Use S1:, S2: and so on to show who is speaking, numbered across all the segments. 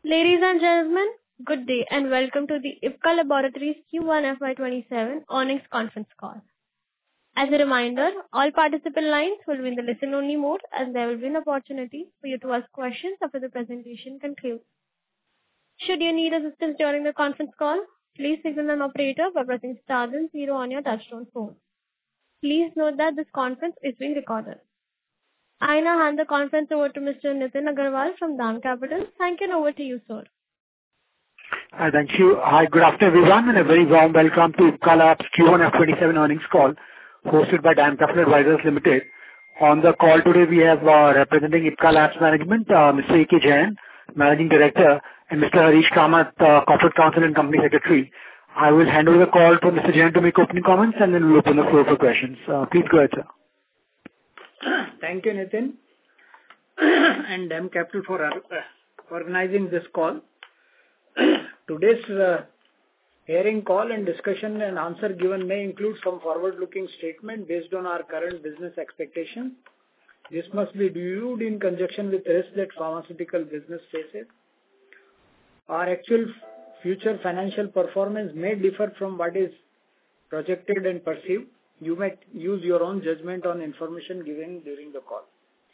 S1: Ladies and gentlemen, good day and welcome to the Ipca Laboratories Q1 FY27 earnings conference call. As a reminder, all participant lines will be in the listen-only mode and there will be an opportunity for you to ask questions after the presentation concludes. Should you need assistance during the conference call, please signal an operator by pressing star then 0 on your touchtone phone. Please note that this conference is being recorded. I now hand the conference over to Mr. Nitin Agarwal from DAM Capital. Thank you and over to you, sir.
S2: Hi, thank you. Hi, good afternoon everyone and a very warm welcome to Ipca Labs Q1 F27 earnings call hosted by DAM Capital Advisors Limited. On the call today we have representing Ipca Labs management, Mr. A.K. Jain, Managing Director, and Mr. Harish Kamath, Corporate Counsel and Company Secretary. I will hand over the call to Mr. Jain to make opening comments and then we'll open the floor for questions. Please go ahead, sir.
S3: Thank you, Nitin, and DAM Capital for organizing this call. Today's hearing call and discussion and answer given may include some forward-looking statement based on our current business expectations. This must be viewed in conjunction with risks that pharmaceutical business faces. Our actual future financial performance may differ from what is projected and perceived. You may use your own judgment on information given during the call.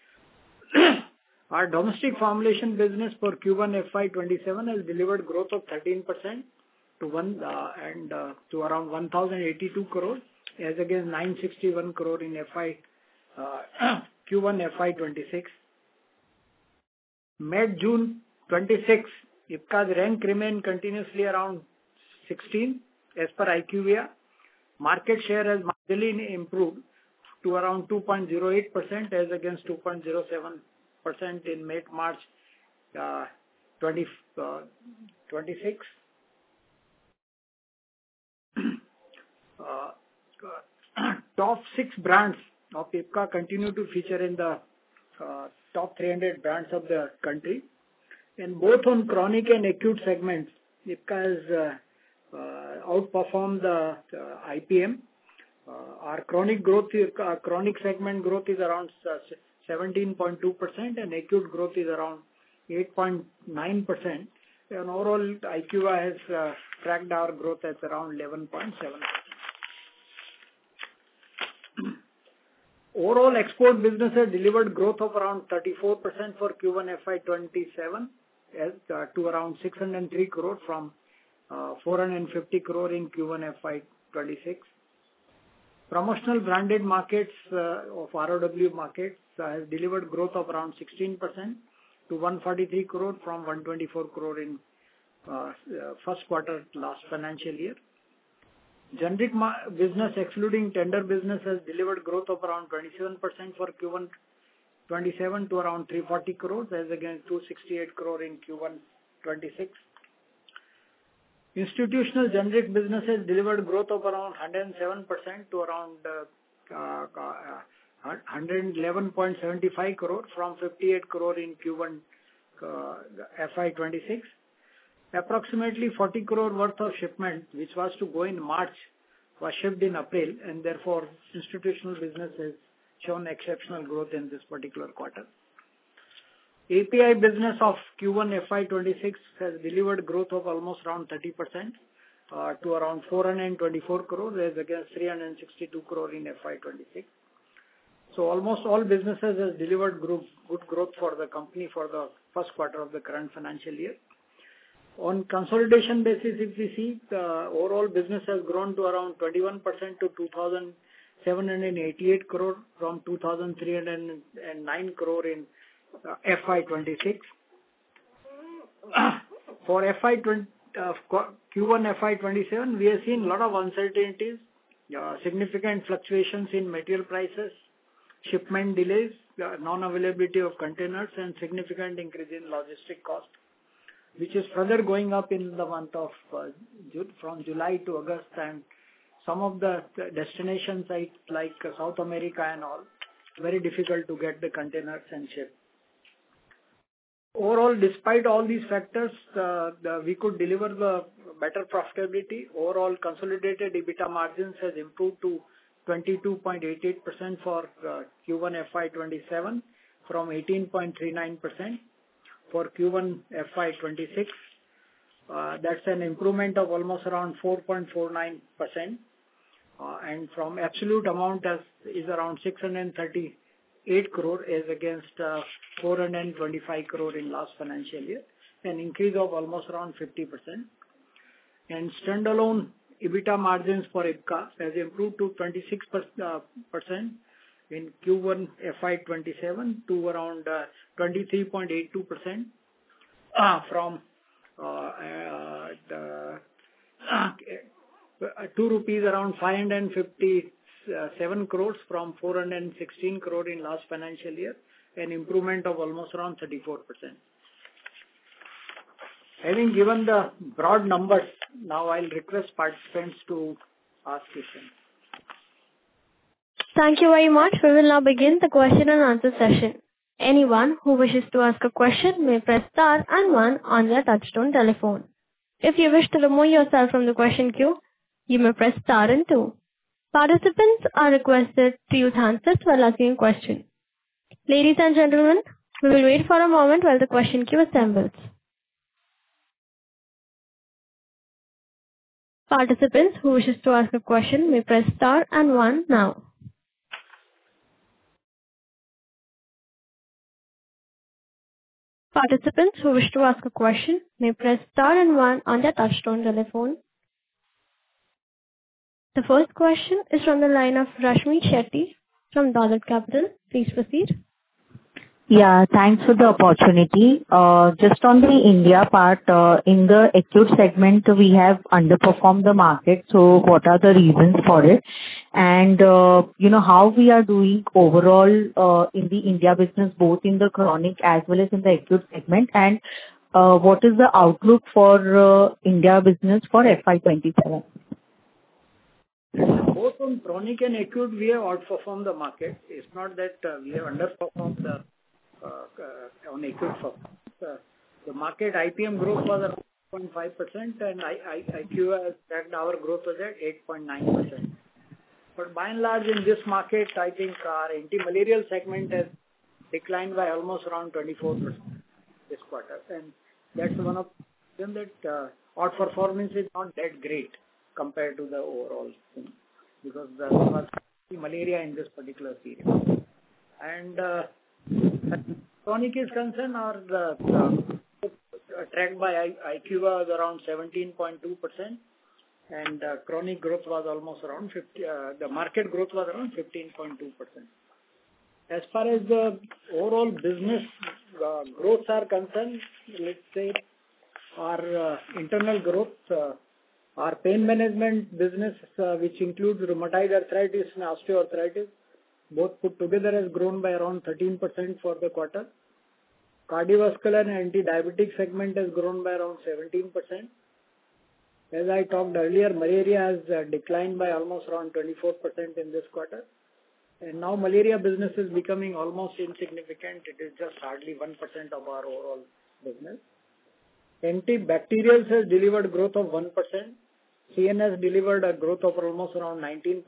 S3: Our domestic formulation business for Q1 FY27 has delivered growth of 13% to around 1,082 crore as against 961 crore in Q1 FY26. Mid-June 26, Ipca's rank remained continuously around 16 as per IQVIA. Market share has marginally improved to around 2.08% as against 2.07% in March 2026. Top 6 brands of Ipca continue to feature in the top 300 brands of the country. In both on chronic and acute segments, Ipca has outperformed the IPM. Our chronic segment growth is around 17.2% and acute growth is around 8.9%. And overall, IQVIA has tracked our growth at around 11.7%. Overall, export business has delivered growth of around 34% for Q1 FY27 to around 603 crore from 450 crore in Q1 FY26. Promotional branded markets of ROW markets has delivered growth of around 16% to 143 crore from 124 crore in first quarter last financial year. Generic business excluding tender business has delivered growth of around 27% for Q1 27 to around 340 crore as against 268 crore in Q1 26. Institutional generic business has delivered growth of around 107% to around 111.75 crore from 58 crore in Q1 FY26. Approximately 40 crore worth of shipment which was to go in March was shipped in April and therefore institutional business has shown exceptional growth in this particular quarter. API business of Q1 FY26 has delivered growth of almost around 30% to around 424 crore as against 362 crore in FY26. So almost all businesses has delivered good growth for the company for the first quarter of the current financial year. On consolidation basis, if we see, the overall business has grown to around 21% to 2,788 crore from 2,309 crore in FY26. For Q1 FY27, we have seen a lot of uncertainties, significant fluctuations in material prices, shipment delays, non-availability of containers, and significant increase in logistic cost, which is further going up in the month of from July to August, and some of the destination sites like South America and all, very difficult to get the containers and ship. Overall, despite all these factors, we could deliver the better profitability. Overall, consolidated EBITDA margins has improved to 22.88% for Q1 FY27 from 18.39%. for Q1 FY26. That's an improvement of almost around 4.49%. And from absolute amount is around 638 crore as against 425 crore in last financial year, an increase of almost around 50%. And standalone EBITDA margins for IPCA has improved to 26% in Q1 FY27 to around 23.82% from 2 rupees around 557 crores from 416 crore in last financial year, an improvement of almost around 34%. Having given the broad numbers, now I'll request participants to ask questions.
S1: Thank you very much. We will now begin the question and answer session. Anyone who wishes to ask a question may press star and 1 on their touchtone telephone. If you wish to remove yourself from the question queue, you may press star and 2. Participants are requested to use handsets while asking a question. Ladies and gentlemen, we will wait for a moment while the question queue assembles. Participants who wishes to ask a question may press star and 1 now. Participants who wish to ask a question may press star and 1 on their touchtone telephone. The first question is from the line of Rashmi Shetty from Dolat Capital. Please proceed.
S4: Yeah, thanks for the opportunity. Just on the India part, in the acute segment, we have underperformed the market. So what are the reasons for it? And, how we are doing overall in the India business, both in the chronic as well as in the acute segment? And what is the outlook for India business for FY27?
S3: Both on chronic and acute, we have outperformed the market. It's not that we have underperformed on acute performance. The market IPM growth was at 0.5% and IQVIA has tracked our growth was at 8.9%. But by and large in this market, I think our anti-malarial segment has declined by almost around 24% this quarter. And that's one of them that our performance is not that great compared to the overall thing because there was malaria in this particular period. And chronic is concerned, our tracked by IQVIA was around 17.2%, and chronic growth was almost around 50. The market growth was around 15.2%. As far as the overall business growths are concerned, let's say our internal growth, our pain management business, which includes rheumatoid arthritis and osteoarthritis, both put together has grown by around 13% for the quarter. Cardiovascular and anti-diabetic segment has grown by around 17%. As I talked earlier, malaria has declined by almost around 24% in this quarter. And now malaria business is becoming almost insignificant. It is just hardly 1% of our overall business. Antibacterials has delivered growth of 1%. CN has delivered a growth of almost around 19%.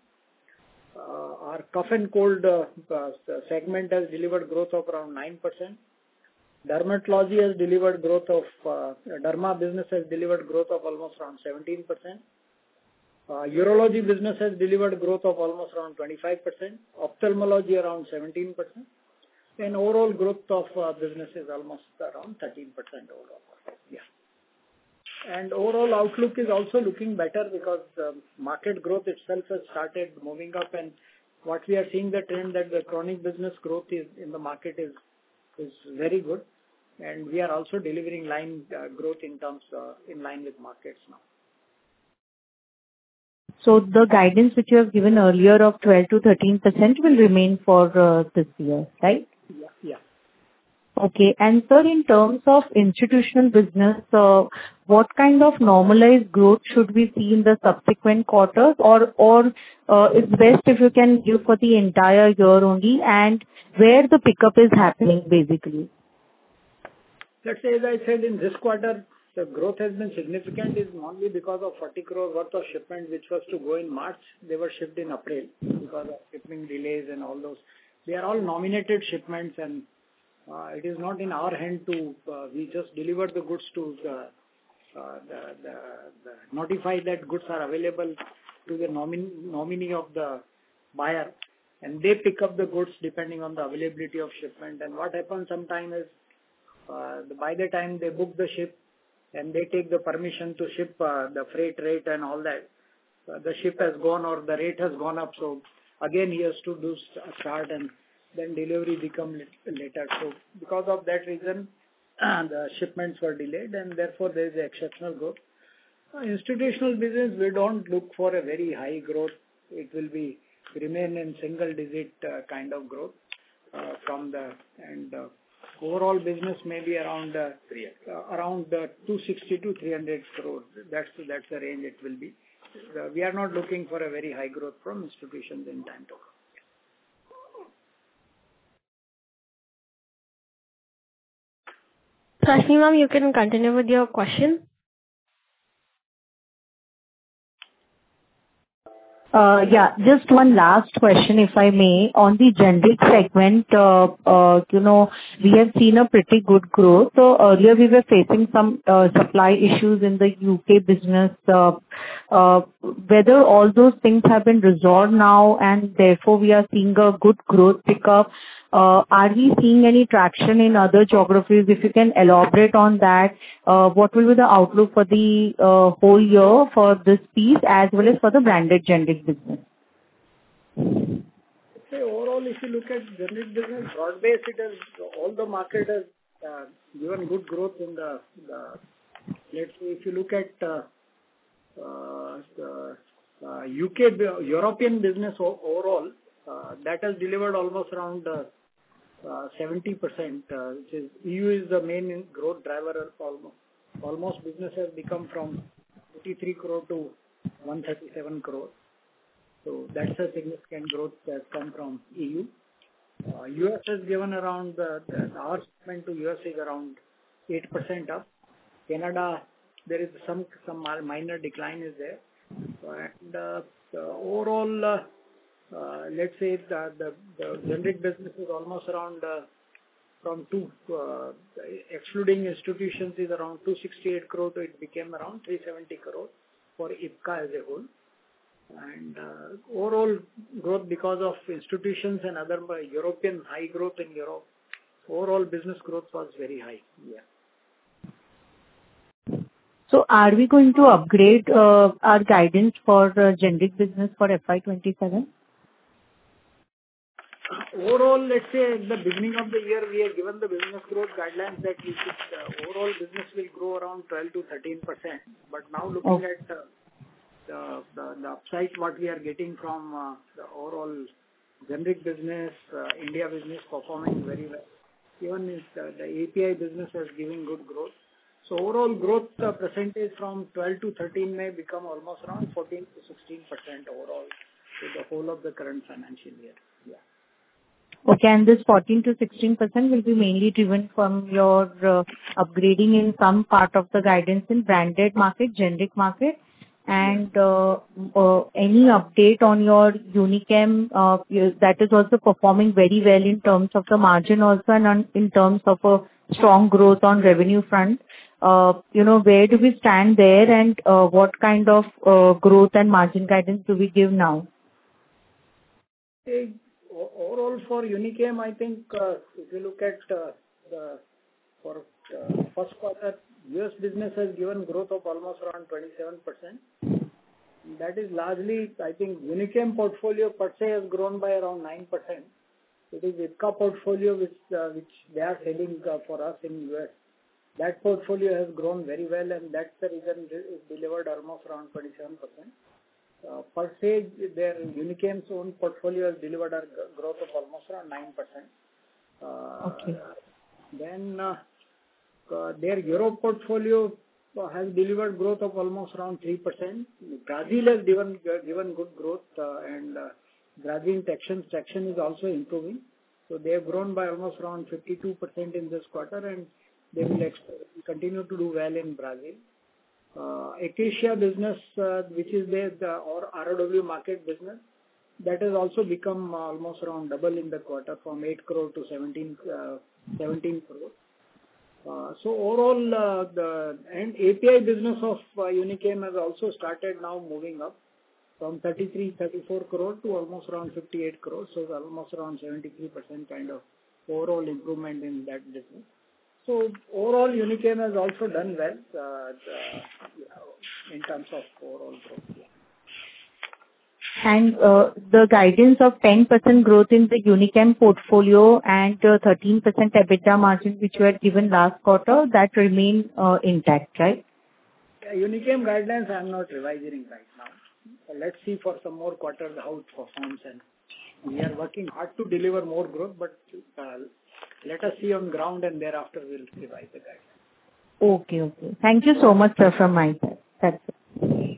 S3: Our cough and cold segment has delivered growth of around 9%. Dermatology has delivered growth of, derma business has delivered growth of almost around 17%. Urology business has delivered growth of almost around 25%. Ophthalmology around 17%. And overall growth of business is almost around 13% overall. Yeah. And overall outlook is also looking better because the market growth itself has started moving up, and what we are seeing the trend that the chronic business growth is in the market is very good, and we are also delivering line growth in terms in line with markets now.
S4: So the guidance which you have given earlier of 12 to 13% will remain for this year, right?
S3: Yeah.
S4: Okay. And sir, in terms of institutional business, what kind of normalized growth should we see in the subsequent quarters, or it's best if you can give for the entire year only, and where the pickup is happening basically?
S3: Let's say, as I said, in this quarter, the growth has been significant is only because of 40 crore worth of shipment which was to go in March. They were shipped in April because of shipping delays and all those. They are all nominated shipments, and It is not in our hand to, we just deliver the goods to notify that goods are available to the nominee of the buyer, and they pick up the goods depending on the availability of shipment. And what happens sometimes is, by the time they book the ship and they take the permission to ship, the freight rate and all that, the ship has gone or the rate has gone up. So again, he has to do start, and then delivery become later. So because of that reason, the shipments were delayed, and therefore there is exceptional growth. Institutional business, we don't look for a very high growth. It will remain in single digit kind of growth overall business may be around 260 to 300 crore. That's the range it will be. We are not looking for a very high growth from institutions in time to come.
S1: Rashmi ma'am, you can continue with your question.
S4: Yeah, just one last question, if I may. On the generic segment, we have seen a pretty good growth. So earlier we were facing some supply issues in the UK business. Whether all those things have been resolved now and therefore we are seeing a good growth pickup. Are we seeing any traction in other geographies? If you can elaborate on that, what will be the outlook for the whole year for this piece as well as for the branded generic business?
S3: Okay, overall, if you look at generic business, broad-based, all the market has given good growth in the let's say, if you look at the UK, European business overall, that has delivered almost around 70%, which is EU is the main growth driver. Almost business has become from 53 crore to 137 crore. So that's a significant growth that come from EU. US has given around our shipment to US is around 8% up. Canada, there is some minor decline is there. And overall, let's say the generic business is almost around excluding institutions is around 268 crore, so it became around 370 crore for Ipca as a whole. And overall growth because of institutions and other European high growth in Europe, overall business growth was very high. Yeah.
S4: So are we going to upgrade our guidance for generic business for FY27?
S3: Overall, let's say at the beginning of the year, we have given the business growth guidelines that we should, overall business will grow around 12 to 13%. But now looking at the upside, what we are getting from the overall generic business, India business performing very well. Even the API business is giving good growth. So overall growth percentage from 12 to 13 may become almost around 14 to 16% overall to the whole of the current financial year. Yeah.
S4: Okay, and this 14 to 16% will be mainly driven from your upgrading in some part of the guidance in branded market, generic market, and any update on your Unichem that is also performing very well in terms of the margin also and in terms of a strong growth on revenue front. Where do we stand there and what kind of growth and margin guidance do we give now?
S3: Overall for Unichem, I think if you look at for first quarter, US business has given growth of almost around 27%. That is largely, I think, Unichem portfolio per se has grown by around 9%. It is Ipca portfolio which they are selling for us in US. That portfolio has grown very well, and that's the reason it delivered almost around 27%. Per se, their Unichem's own portfolio has delivered a growth of almost around 9%.
S4: Okay.
S3: Then their Europe portfolio has delivered growth of almost around 3%. Brazil has given good growth, and Brazil traction is also improving. So they have grown by almost around 52% in this quarter, and they will continue to do well in Brazil. Acacia business, which is or ROW market business, that has also become almost around double in the quarter from 8 crore to 17 crore. So overall, the API business of Unichem has also started now moving up from 34 crore to almost around 58 crore. So almost around 73% kind of overall improvement in that business. So overall, Unichem has also done well in terms of overall growth.
S4: And the guidance of 10% growth in the Unichem portfolio and 13% EBITDA margin, which you had given last quarter, that remain intact, right?
S3: Unichem guidelines I am not revising right now. Let's see for some more quarters how it performs, and we are working hard to deliver more growth, but let us see on ground, and thereafter we'll revise the guidelines.
S4: Okay. Thank you so much, sir, from my side. That's it.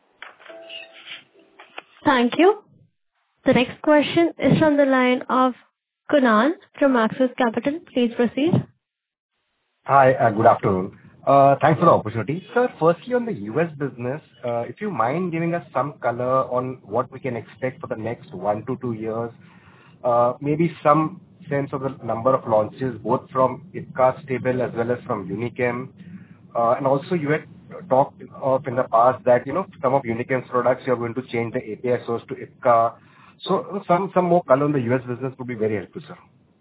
S1: Thank you. The next question is from the line of Kunal from Axis Capital. Please proceed.
S5: Hi, good afternoon. Thanks for the opportunity. Sir, firstly on the US business, if you mind giving us some color on what we can expect for the next 1 to 2 years, maybe some sense of the number of launches, both from Ipca stable as well as from Unichem. And also you had talked of in the past that, some of Unichem's products you are going to change the API source to Ipca. So some more color on the US business would be very helpful, sir.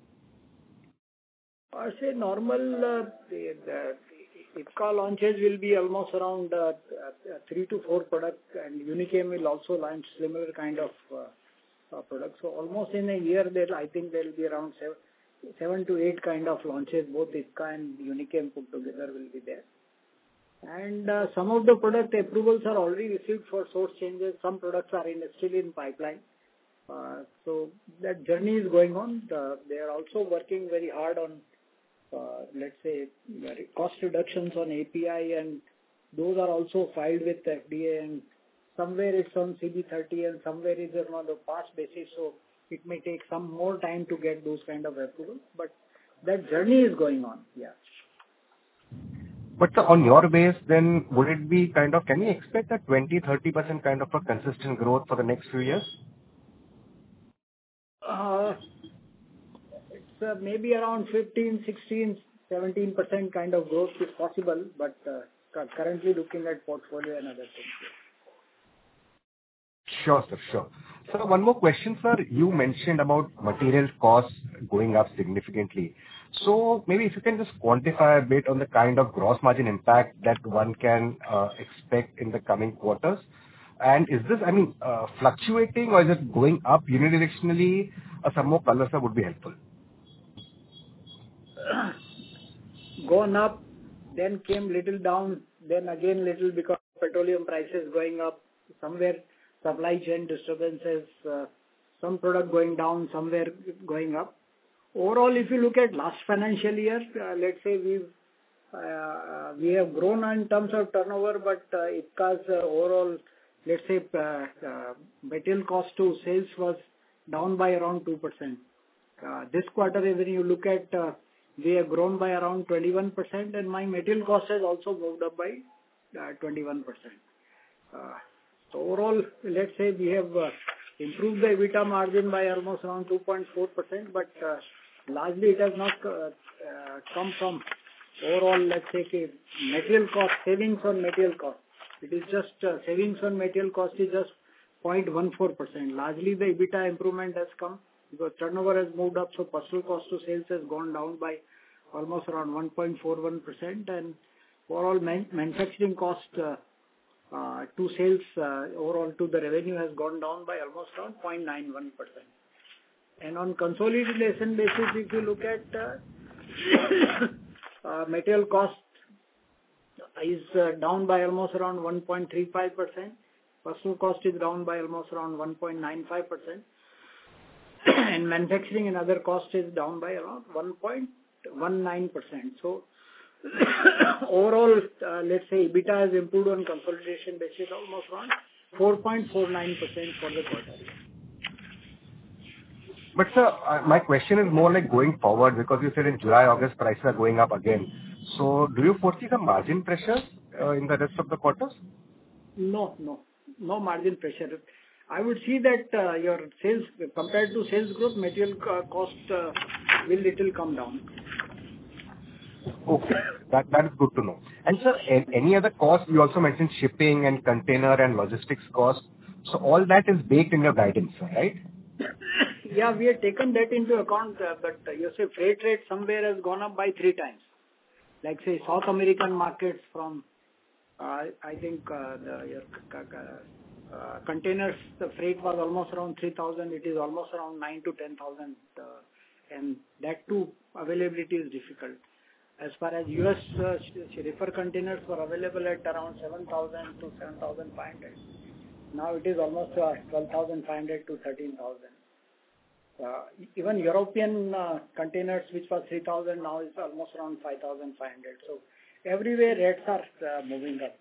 S3: I say normal, the Ipca launches will be almost around 3 to 4 products, and Unichem will also launch similar kind of products. So almost in a year, I think there will be around 7 to 8 kind of launches, both Ipca and Unichem put together will be there. And some of the product approvals are already received for source changes. Some products are still in pipeline. So that journey is going on. They are also working very hard on, let's say, cost reductions on API, and those are also filed with the FDA, and somewhere it's on CB30 and somewhere it's on the pass basis. So it may take some more time to get those kind of approvals, but that journey is going on. Yeah.
S5: But sir, on your base, then would it be can we expect a 20-30% kind of a consistent growth for the next few years? It's
S3: maybe around 15, 16, 17% kind of growth is possible, but currently looking at portfolio and other things.
S5: Sure, sir, sure. So one more question, sir. You mentioned about material costs going up significantly. So maybe if you can just quantify a bit on the kind of gross margin impact that one can expect in the coming quarters. And is this, fluctuating, or is it going up unidirectionally? Some more color, sir, would be helpful.
S3: Gone up, then came little down, then again little because petroleum prices going up, somewhere supply chain disturbances, some product going down, somewhere going up. Overall, if you look at last financial year, let's say we have grown in terms of turnover, but Ipca's overall, let's say, material cost to sales was down by around 2%. This quarter, when you look at, we have grown by around 21%, and my material cost has also moved up by 21%. So overall, let's say we have improved the EBITDA margin by almost around 2.4%, but largely it has not come from overall, let's say, material cost, savings on material cost. It is just savings on material cost is just 0.14%. Largely the EBITDA improvement has come because turnover has moved up, so personal cost to sales has gone down by almost around 1.41%, and overall manufacturing cost to sales overall to the revenue has gone down by almost around 0.91%. And on consolidation basis, if you look at material cost is down by almost around 1.35%. Personal cost is down by almost around 1.95%. And manufacturing and other cost is down by around 1.19%. So overall, let's say EBITDA has improved on consolidation basis almost around 4.49% for the quarter.
S5: But sir, my question is more like going forward, because you said in July, August prices are going up again. So do you foresee some margin pressures in the rest of the quarters?
S3: No margin pressure. I would see that your sales, compared to sales growth, material cost will little come down.
S5: Okay. That is good to know. And sir, any other cost? You also mentioned shipping and container and logistics cost. So all that is baked in your guidance, right?
S3: Yeah, we have taken that into account, but you say freight rate somewhere has gone up by 3 times. Like say South American markets from, I think your containers, the freight was almost around 3,000. It is almost around 9 to 10,000, and that too availability is difficult. As far as US reefer containers were available at around 7,000 to 7,500. Now it is almost 12,500 to 13,000. Even European containers, which was 3,000, now is almost around 5,500. So everywhere rates are moving up.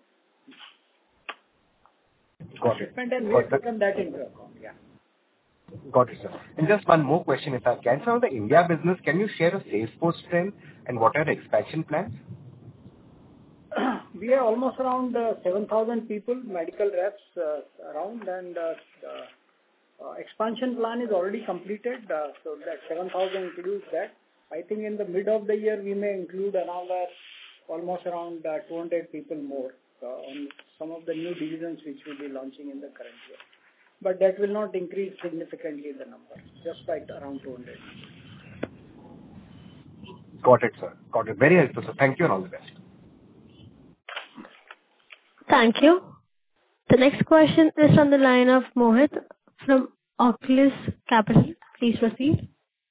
S5: Got it.
S3: And we have taken that into account. Yeah.
S5: Got it, sir. And just one more question, if I can. So on the India business, can you share a sales force strength and what are the expansion plans?
S3: We are almost around 7,000 people, medical reps around, and expansion plan is already completed. So that 7,000 includes that. I think in the mid of the year we may include another almost around 200 people more on some of the new divisions which will be launching in the current year. But that will not increase significantly the number, just by around 200.
S5: Got it, sir. Got it. Very helpful, sir. Thank you and all the best.
S1: Thank you. The next question is from the line of Mohit from Oculus Capital. Please proceed.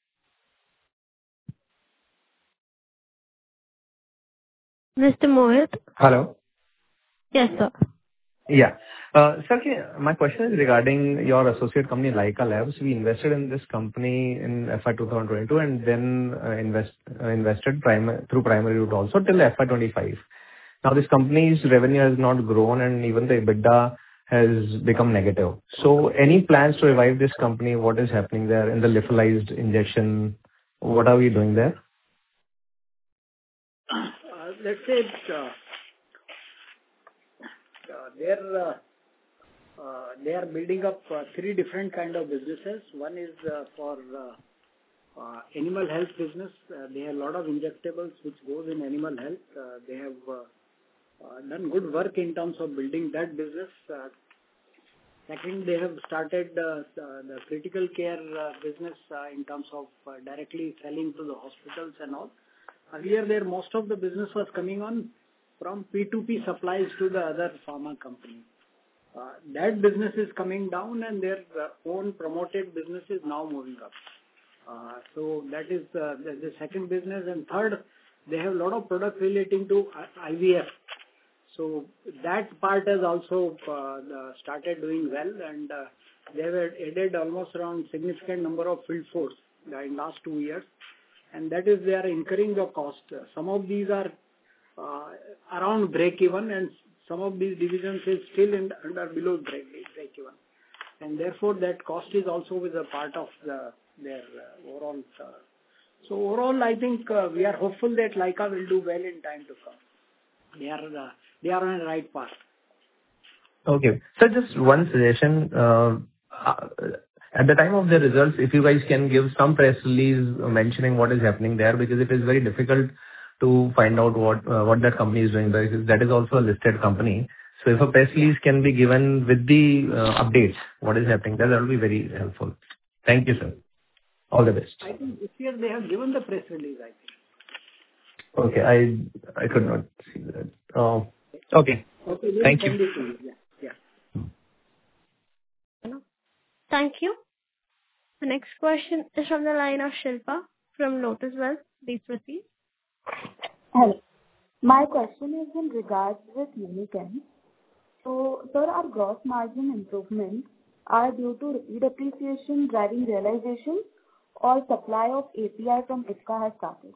S1: Mr. Mohit?
S6: Hello.
S1: Yes, sir.
S6: Yeah. Sir, my question is regarding your associate company, Leica Labs. We invested in this company in FY 2022 and then invested through primary route also till FY 25. Now this company's revenue has not grown and even the EBITDA has become negative. So any plans to revive this company? What is happening there in the lyophilized injection? What are we doing there?
S3: Let's say they are building up 3 different kind of businesses. One is for animal health business. They have a lot of injectables which goes in animal health. They have done good work in terms of building that business. Second, they have started the critical care business in terms of directly selling to the hospitals and all. Earlier, most of the business was coming on from P2P supplies to the other pharma company. That business is coming down and their own promoted business is now moving up. So that is the second business. And third, they have a lot of products relating to IVF. So that part has also started doing well, and they have added almost around significant number of field force in last 2 years. And that is, they are incurring the cost. Some of these are around break even, and some of these divisions is still under below break even. And therefore, that cost is also with a part of their overall. So overall, I think we are hopeful that Leica will do well in time to come. They are on the right path.
S6: Okay. So just one suggestion. At the time of the results, if you guys can give some press release mentioning what is happening there, because it is very difficult to find out what that company is doing, because that is also a listed company. So if a press release can be given with the updates, what is happening, that will be very helpful. Thank you, sir. All the best.
S3: I think this year they have given the press release, I think.
S6: Okay, I could not see that. Okay. Thank you.
S3: Yeah.
S1: Thank you. The next question is from the line of Shilpa from Lotus Wealth. Please proceed.
S7: Hello. My question is in regards with Unichem. So, sir, our gross margin improvements are due to depreciation driving realization or supply of API from Ipca has started?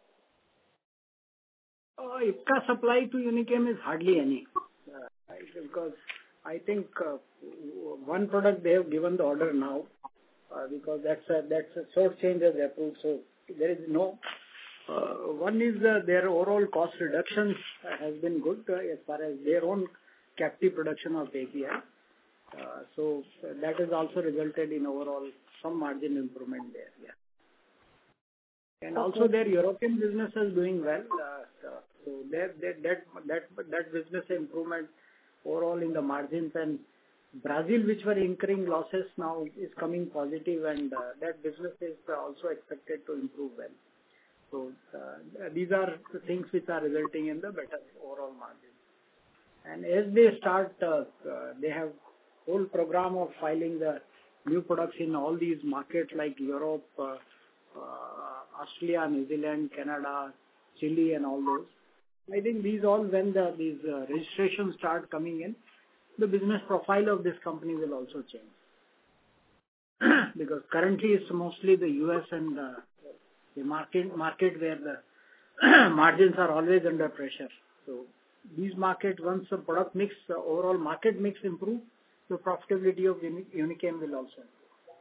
S3: Ipca supply to Unichem is hardly any. Because I think one product they have given the order now, because that's a source change as approved. So there is no. One is their overall cost reductions has been good as far as their own captive production of API. So that has also resulted in overall some margin improvement there. Yeah. And also their European business is doing well. So that business improvement overall in the margins, and Brazil, which were incurring losses, now is coming positive, and that business is also expected to improve well. So these are the things which are resulting in the better overall margin. And as they start, they have whole program of filing the new products in all these markets like Europe, Australia, New Zealand, Canada, Chile, and all those. I think these all, when these registrations start coming in, the business profile of this company will also change. Because currently it's mostly the US and the market where the margins are always under pressure. So these markets, once the product mix, overall market mix improve, the profitability of Unichem will also improve.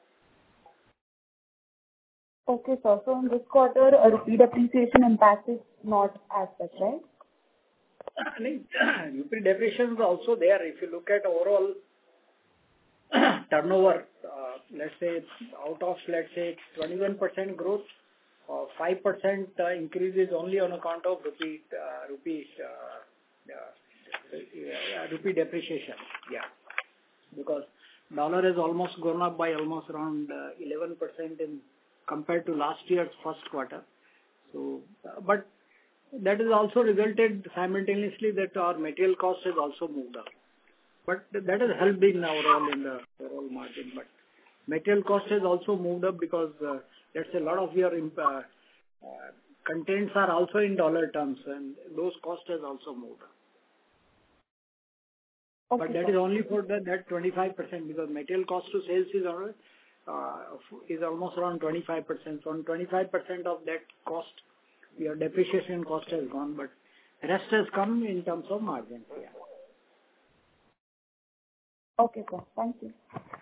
S7: Okay, sir. So in this quarter, a rupee depreciation impact is not as such, right?
S3: Rupee depreciation is also there. If you look at overall turnover, let's say out of 21% growth, 5% increase is only on account of rupee depreciation. Yeah, because dollar has almost gone up by almost around 11% in compared to last year's first quarter. So, but that has also resulted simultaneously that our material cost has also moved up. But that has helped in overall overall margin. But material cost has also moved up because let's say a lot of your contents are also in dollar terms, and those costs has also moved up. Okay, but that is only for that 25%, because material cost to sales is almost around 25%. So on 25% of that cost, your depreciation cost has gone, but rest has come in terms of margin. Yeah.
S7: Okay, sir. Thank you.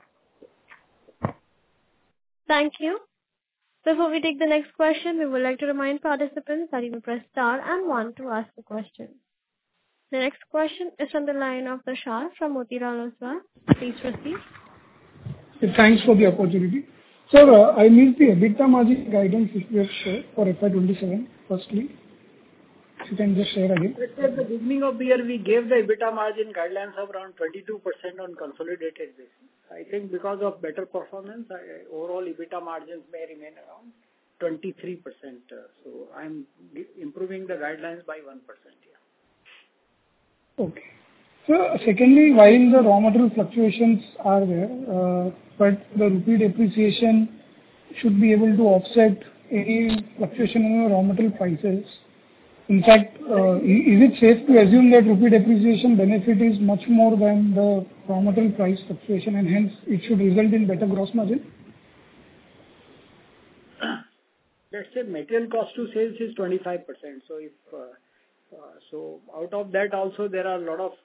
S1: Thank you. Before we take the next question, we would like to remind participants that you may press star and 1 to ask a question. The next question is from the line of Tushar from Motilal Oswal. Please proceed.
S8: Thanks for the opportunity. Sir, I missed the EBITDA margin guidance which you have shared for FY27, firstly. If you can just share again.
S3: At the beginning of the year, we gave the EBITDA margin guidelines of around 22% on consolidated basis. I think because of better performance, overall EBITDA margins may remain around 23%. So I'm improving the guidelines by 1%. Yeah.
S8: Okay. So secondly, while the raw material fluctuations are there, but the rupee depreciation should be able to offset any fluctuation in the raw material prices. In fact, is it safe to assume that rupee depreciation benefit is much more than the raw material price fluctuation, and hence it should result in better gross margin?
S3: Let's say material cost to sales is 25%. So if so out of that also there are a lot of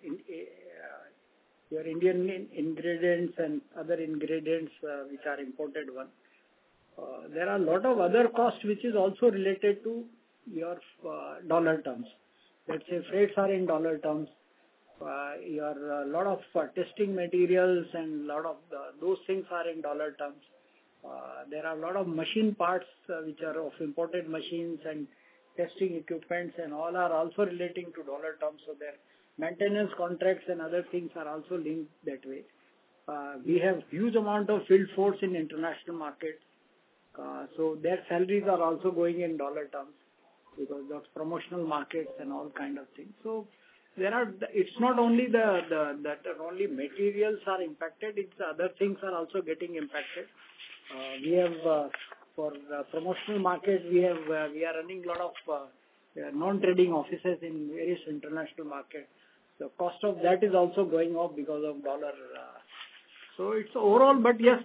S3: your Indian ingredients and other ingredients which are imported one. There are a lot of other costs which is also related to your dollar terms. Let's say freights are in dollar terms. Your lot of testing materials and lot of those things are in dollar terms. There are a lot of machine parts which are of imported machines and testing equipments, and all are also relating to dollar terms. So their maintenance contracts and other things are also linked that way. We have huge amount of field force in international markets. So their salaries are also going in dollar terms because of promotional markets and all kind of things. So there are, it's not only that only materials are impacted, it's other things are also getting impacted. We have for promotional markets, we are running a lot of non-trading offices in various international markets. The cost of that is also going up because of dollar. So it's overall, but yes,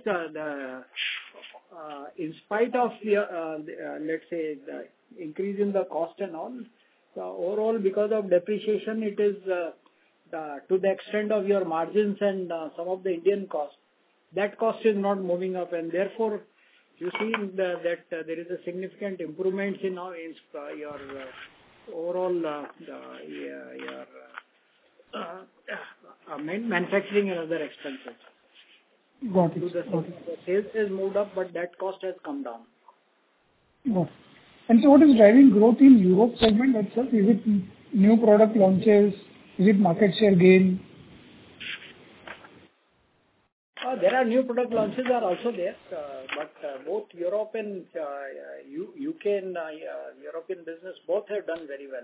S3: in spite of let's say the increase in the cost and all, so overall because of depreciation, it is to the extent of your margins and some of the Indian costs, that cost is not moving up, and therefore you see that there is a significant improvement in your overall your manufacturing and other expenses.
S8: Got it.
S3: The sales has moved up, but that cost has come down.
S8: Got it. And so what is driving growth in Europe segment itself? Is it new product launches? Is it market share gain?
S3: There are new product launches are also there, but both Europe and UK and European business both have done very well.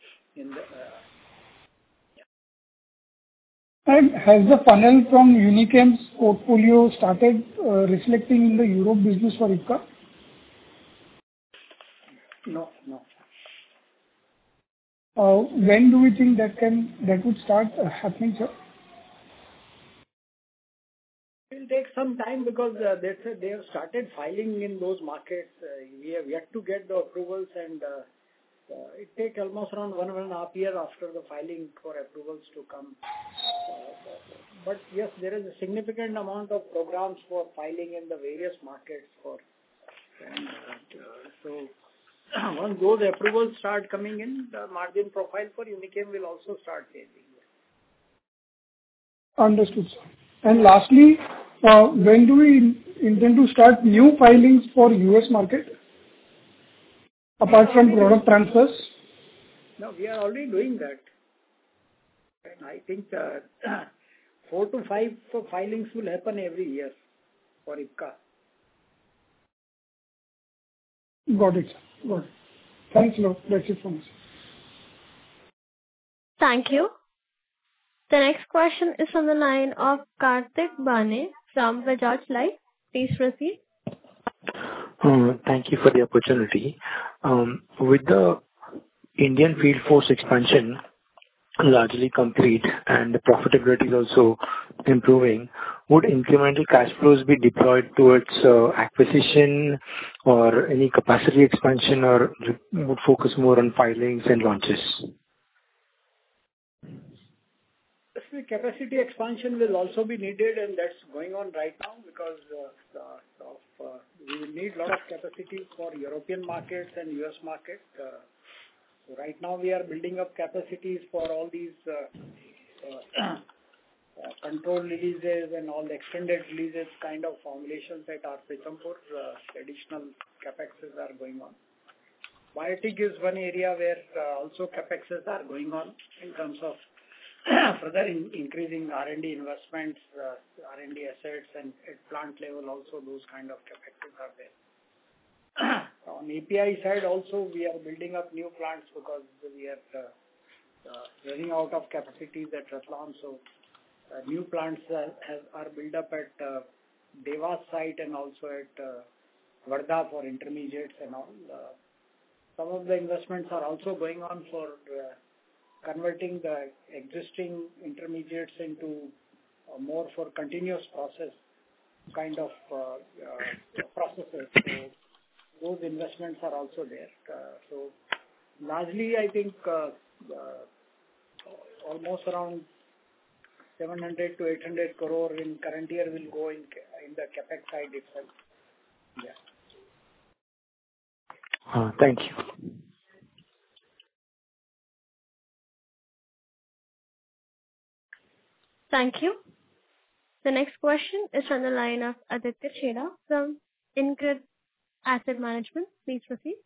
S8: And has the funnel from Unichem's portfolio started reflecting in the Europe business for Ipca?
S3: No.
S8: When do we think that would start happening, sir?
S3: It will take some time because they have started filing in those markets. We have yet to get the approvals, and it takes almost around 1.5 years after the filing for approvals to come. But yes, there is a significant amount of programs for filing in the various markets so once those approvals start coming in, the margin profile for Unichem will also start changing.
S8: Understood, sir. And lastly, when do we intend to start new filings for US market? Apart from product transfers?
S3: No, we are already doing that. And I think 4 to 5 filings will happen every year for Ipca.
S8: Got it, sir. Got it. Thanks a lot. That's it from us.
S1: Thank you. The next question is from the line of Kartik Bane from Bajaj Life. Please proceed.
S9: Thank you for the opportunity. With the Indian field force expansion largely complete and the profitability is also improving, would incremental cash flows be deployed towards acquisition or any capacity expansion, or would focus more on filings and launches?
S3: The capacity expansion will also be needed, and that's going on right now because we will need a lot of capacity for European markets and US market. So right now we are building up capacities for all these controlled releases and all the extended releases kind of formulations at our Pithampur. Additional capexes are going on. Biotic is one area where also capexes are going on in terms of further increasing R&D investments, R&D assets, and at plant level also those kind of capexes are there. On API side also we are building up new plants because we are running out of capacities at Ratlam. So new plants are built up at Dewas site and also at Wardha for intermediates and all. Some of the investments are also going on for converting the existing intermediates into more for continuous process kind of processes. So those investments are also there. So largely I think almost around 700 to 800 crore in current year will go in the capex side itself. Yeah.
S9: Thank you.
S1: Thank you. The next question is from the line of Aditya Chheda from InCred Asset Management. Please proceed.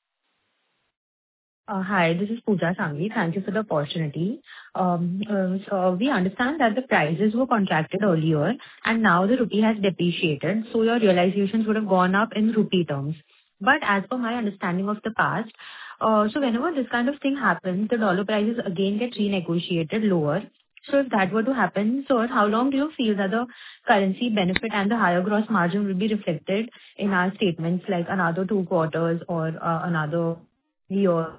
S10: Hi, this is Pooja Sanghi. Thank you for the opportunity. So we understand that the prices were contracted earlier and now the rupee has depreciated, so your realizations would have gone up in rupee terms. But as per my understanding of the past, so whenever this kind of thing happens, the dollar prices again get renegotiated lower. So if that were to happen, sir, how long do you feel that the currency benefit and the higher gross margin will be reflected in our statements, like another 2 quarters or another year?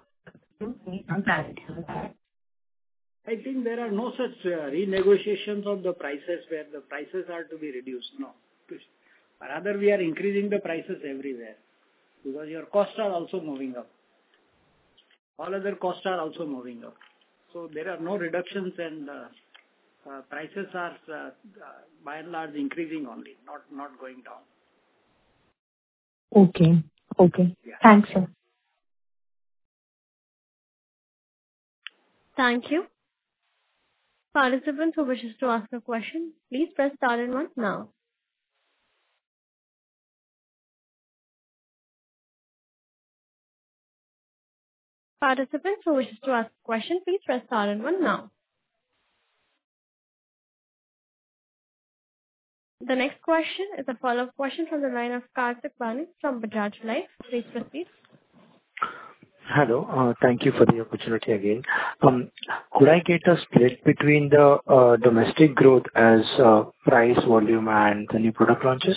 S3: I think there are no such renegotiations of the prices where the prices are to be reduced. No. Rather, we are increasing the prices everywhere because your costs are also moving up. All other costs are also moving up. So there are no reductions, and prices are by and large increasing only, not going down.
S10: Okay.
S3: Yeah.
S10: Thanks, sir.
S1: Thank you. Participants who wishes to ask a question, please press star and one now. Participants who wishes to ask a question, please press star and one now. The next question is a follow-up question from the line of Kartik Bani from Bajaj Life. Please proceed.
S9: Hello. Thank you for the opportunity again. Could I get a split between the domestic growth as price, volume, and the new product launches?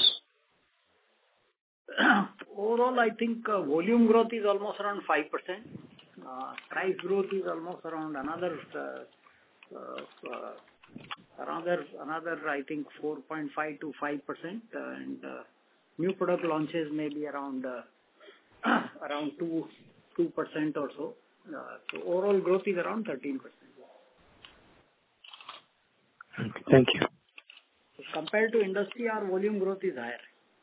S3: Overall, I think volume growth is almost around 5%. Price growth is almost around another, I think 4.5 to 5%, and new product launches may be around 2% or so. So overall growth is around 13%.
S9: Okay, thank you.
S3: So compared to industry, our volume growth is higher.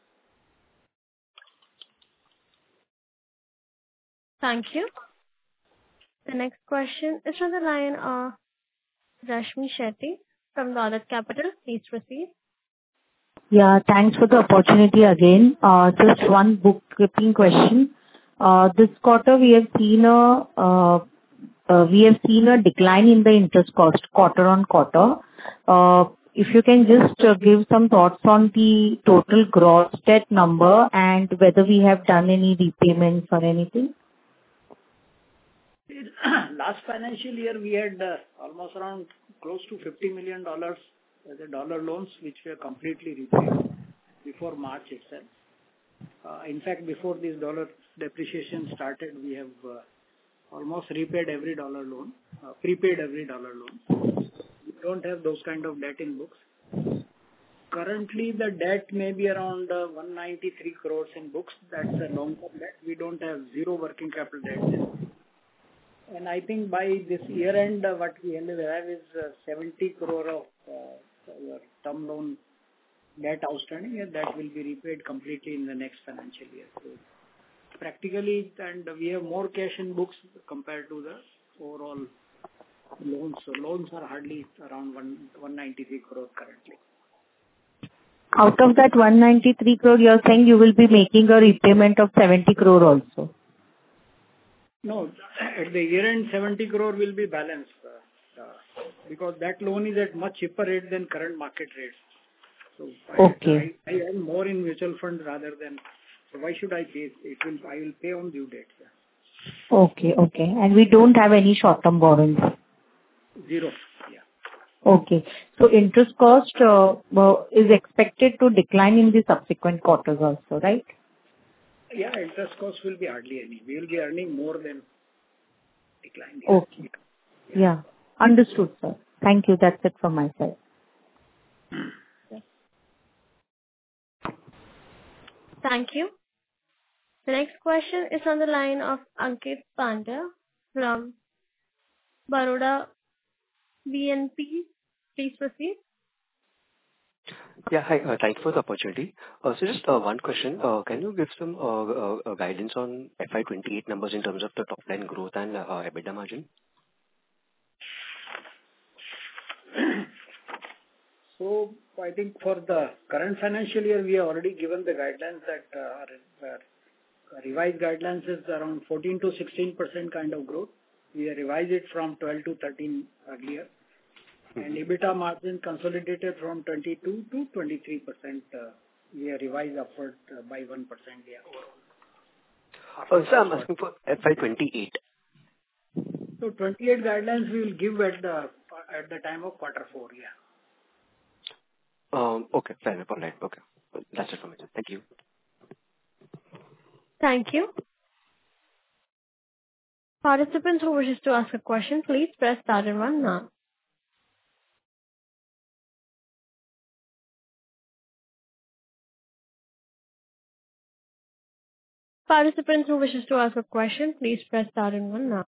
S1: Thank you. The next question is from the line of Rashmi Shetty from Dolat Capital. Please proceed.
S4: Yeah, thanks for the opportunity again. Just one bookkeeping question. This quarter, we have seen a decline in the interest cost quarter on quarter. If you can just give some thoughts on the total gross debt number and whether we have done any repayments or anything.
S3: Last financial year, we had almost around close to $50 million as a dollar loans, which were completely repaid before March itself. In fact, before this dollar depreciation started, we have almost repaid every dollar loan, prepaid every dollar loan. We don't have those kind of debt in books. Currently, the debt may be around 193 crores in books. That's a long-term debt. We don't have zero working capital debt. And I think by this year end, what we have is 70 crore of term loan debt outstanding, and that will be repaid completely in the next financial year. So practically, and we have more cash in books compared to the overall loans. So loans are hardly around 193 crore currently.
S4: Out of that 193 crore, you are saying you will be making a repayment of 70 crore also?
S3: No, at the year end, 70 crore will be balanced because that loan is at much cheaper rate than current market rates. So
S4: okay.
S3: I earn more in mutual funds rather than. So why should I pay? I will pay on due date. Yeah.
S4: Okay. And we don't have any short-term borrowings?
S3: Zero. Yeah.
S4: Okay. So interest cost is expected to decline in the subsequent quarters also, right?
S3: Yeah, interest cost will be hardly any. We will be earning more than decline.
S4: Okay. Yeah. Understood, sir. Thank you. That's it from my side.
S1: Thank you. The next question is on the line of Ankit Pandya from Baroda BNP. Please proceed.
S11: Yeah, hi. Thank you for the opportunity. So just one question. Can you give some guidance on FY28 numbers in terms of the top line growth and EBITDA margin?
S3: So I think for the current financial year, we have already given the guidelines that revised guidelines is around 14 to 16% kind of growth. We have revised it from 12 to 13 earlier. And EBITDA margin consolidated from 22 to 23%. We have revised upward by 1%. Yeah.
S11: So I'm asking for FY28.
S3: So 28 guidelines we will give at the time of quarter 4. Yeah.
S11: Okay, fair enough. All right. Okay. That's it from me. Thank you.
S1: Thank you. Participants who wishes to ask a question, please press star and one now. Participants who wishes to ask a question, please press star and one now.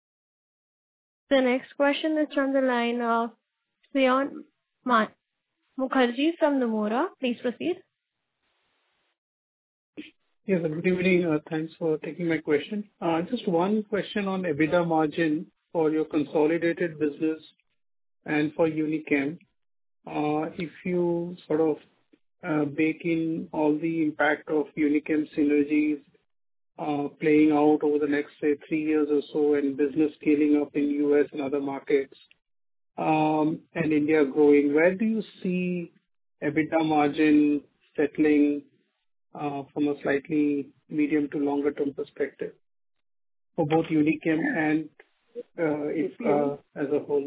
S1: The next question is from the line of Sion Mukherjee from Nomura. Please proceed.
S8: Yes, good evening. Thanks for taking my question. Just one question on EBITDA margin for your consolidated business and for Unichem. If you sort of bake in all the impact of Unichem synergies playing out over the next, say, 3 years or so, and business scaling up in U.S. and other markets, and India growing, where do you see EBITDA margin settling from a slightly medium to longer term perspective for both Unichem and Ipca as a whole?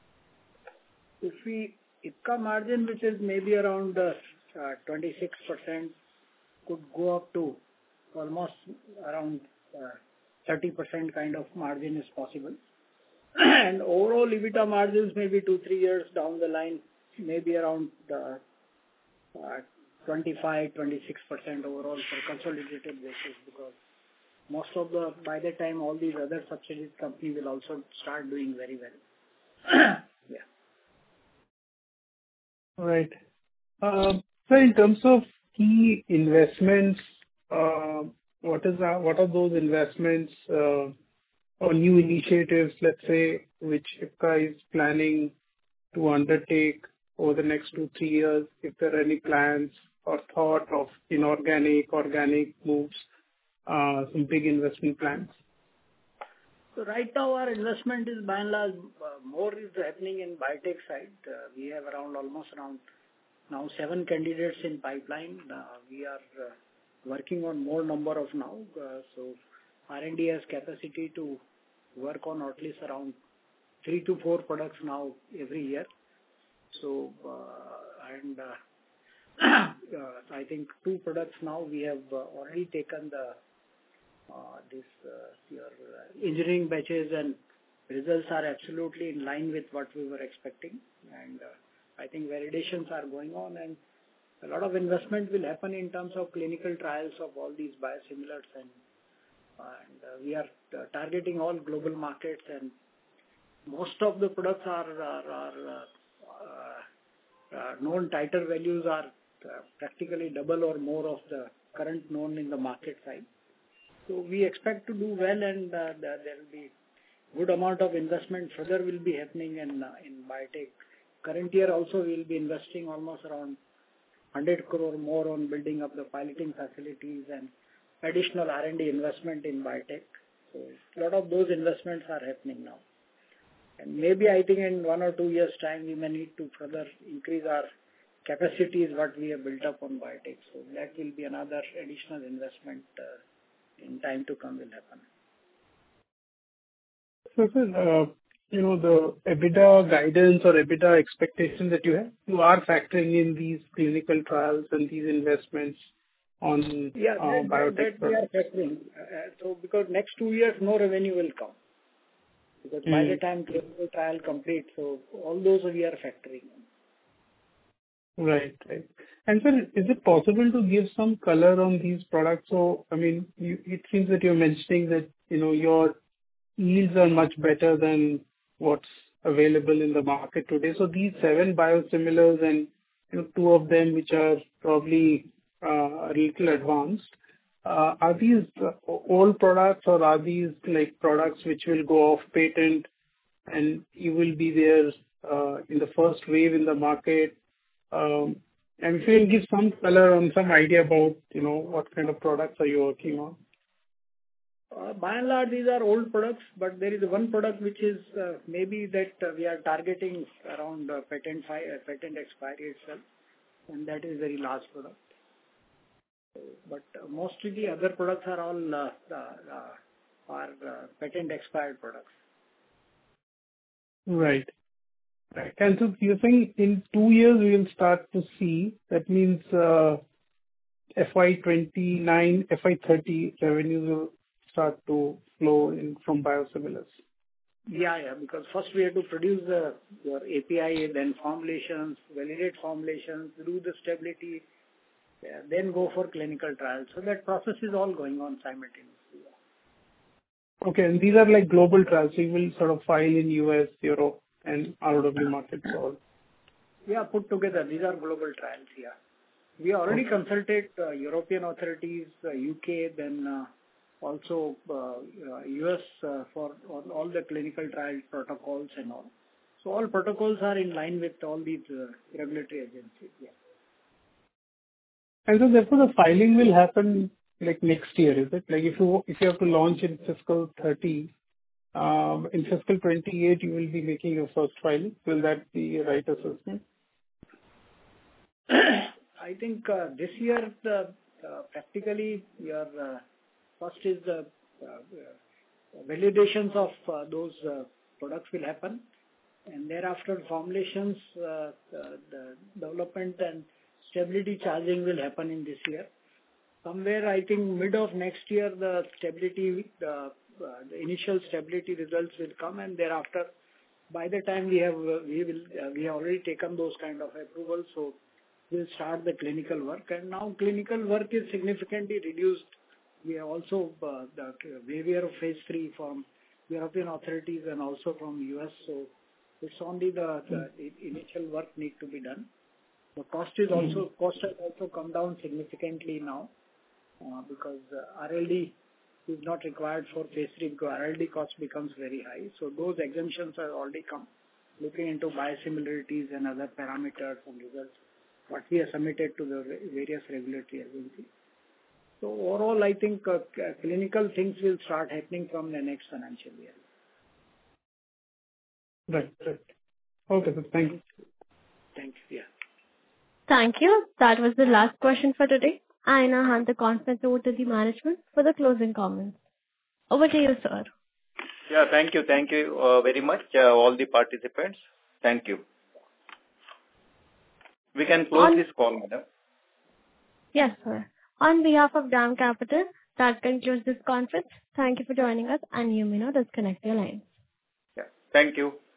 S3: Ipca margin, which is maybe around 26%, could go up to almost around 30% kind of margin is possible. And overall EBITDA margins maybe 2-3 years down the line, maybe around 25-26% overall for consolidated basis, because by the time all these other subsidiary companies will also start doing very well. Yeah.
S8: All right. So in terms of key investments, what are those investments or new initiatives, let's say, which Ipca is planning to undertake over the next 2-3 years, if there are any plans or thought of inorganic, organic moves, some big investment plans?
S3: So right now our investment is by and large more is happening in biotech side. We have almost around now 7 candidates in pipeline. We are working on more number of now. So R&D has capacity to work on at least around 3 to 4 products now every year. So I think 2 products now we have already taken your engineering batches, and results are absolutely in line with what we were expecting. And I think validations are going on, and a lot of investment will happen in terms of clinical trials of all these biosimilars, and we are targeting all global markets, and most of the products are known titer values are practically double or more of the current known in the market side. So we expect to do well, and there will be good amount of investment further will be happening in biotech. Current year also we will be investing almost around 100 crore more on building up the piloting facilities and additional R&D investment in biotech. So a lot of those investments are happening now. And maybe I think in 1 or 2 years time we may need to further increase our capacities what we have built up on biotech. So that will be another additional investment in time to come will happen.
S8: So, sir, the EBITDA guidance or EBITDA expectation that you are factoring in these clinical trials and these investments on biotech.
S3: That we are factoring. So because next 2 years no revenue will come. Because by the time clinical trial complete, so all those we are factoring in.
S8: Right. And sir, is it possible to give some color on these products? So, I mean, it seems that you're mentioning that, your yields are much better than what's available in the market today. So these 7 biosimilars and 2 of them which are probably a little advanced, are these old products, or are these like products which will go off patent and you will be there in the first wave in the market? And if you can give some color on some idea about, what kind of products are you working on?
S3: By and large, these are old products, but there is one product which is maybe that we are targeting around patent expiry itself, and that is very large product. But mostly the other products are all patent expired products.
S8: Right. And so you think in 2 years we will start to see, that means FY29, FY30 revenues will start to flow in from biosimilars.
S3: Yeah, because first we have to produce your API, then formulations, validate formulations, do the stability, then go for clinical trials. So that process is all going on simultaneously.
S8: Okay, and these are like global trials. So you will sort of file in US, Europe, and ROW markets all.
S3: Yeah, put together. These are global trials, yeah. We already consulted European authorities, UK, then also US for all the clinical trial protocols and all. So all protocols are in line with all these regulatory agencies. Yeah.
S8: And so therefore the filing will happen like next year, is it? Like if you have to launch in fiscal 30, in fiscal 28 you will be making your first filing. Will that be a right assessment?
S3: I think this year practically your first is the validations of those products will happen, and thereafter formulations, the development and stability charging will happen in this year. Somewhere I think mid of next year the stability, the initial stability results will come, and thereafter by the time we have already taken those kind of approvals, so we'll start the clinical work. And now clinical work is significantly reduced. We have also the waiver of phase 3 from European authorities and also from US. So it's only the initial work need to be done. The cost has also come down significantly now because RLD is not required for phase 3 because RLD cost becomes very high. So those exemptions have already come. Looking into biosimilarities and other parameters and results, what we have submitted to the various regulatory agencies. So overall, I think clinical things will start happening from the next financial year.
S8: Right. Okay, so thank you.
S3: Thanks. Yeah.
S1: Thank you. That was the last question for today. I now hand the conference over to the management for the closing comments. Over to you, sir.
S12: Yeah, thank you. Thank you very much, all the participants. Thank you. We can close this call, madam.
S1: Yes, sir. On behalf of DAM Capital, that concludes this conference. Thank you for joining us, and you may now disconnect your lines.
S12: Yeah. Thank you.